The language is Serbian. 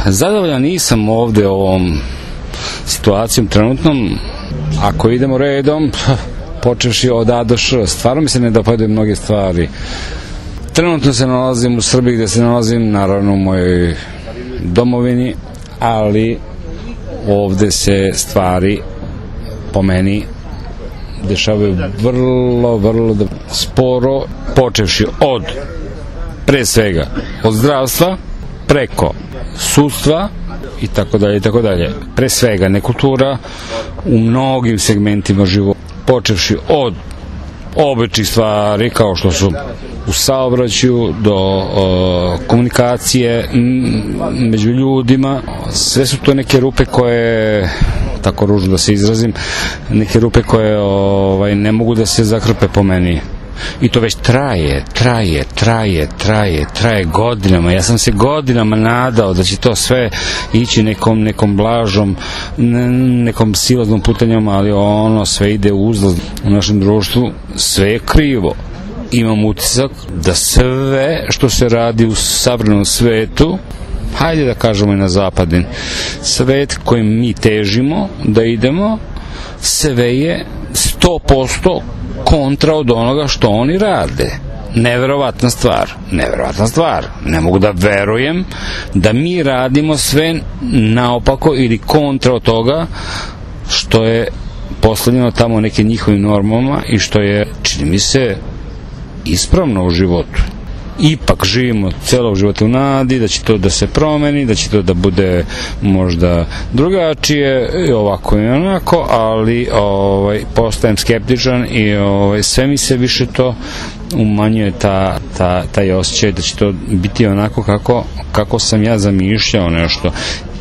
Zadovoljan nisam ovde ovom situacijom trenutnom. Ako idemo redom, počevši od A do Š, stvarno mi se ne dopadaju mnoge stvari. Trenutno se nalazim u Srbiji, gde se nalazim, naravno u mojoj domovini, ali ovde se stvari po meni dešavaju vrlo sporo, počevši od, pre svega, od zdravstva, preko sudstva i tako dalje. Pre svega nekultura u mnogim segmentima života, počevši od običnih stvari kao što su u saobraćaju do komunikacije među ljudima. Sve su to neke rupe koje, tako ružno da se izrazim, neke rupe koje ne mogu da se zakrpe po meni. I to već traje godinama. Ja sam se godinama nadao da će to sve ići nekom blažom, nekom silaznom putanjom, ali ono sve ide uzlaz u našem društvu. Sve je krivo. Imam utisak da sve što se radi u savremenom svetu, hajde da kažemo i na zapadin, svet kojim mi težimo da idemo, sve je 100% kontra od onoga što oni rade. Neverovatna stvar. Ne mogu da verujem da mi radimo sve naopako ili kontra od toga što je postavljeno tamo nekim njihovim normama i što je, čini mi se, ispravno u životu. Ipak živimo celog života u nadi da će to da se promeni, da će to da bude možda drugačije, ovako i onako, ali postajem skeptičan i sve mi se više to umanjuje taj osjećaj da će to biti onako kako sam ja zamišljao nešto.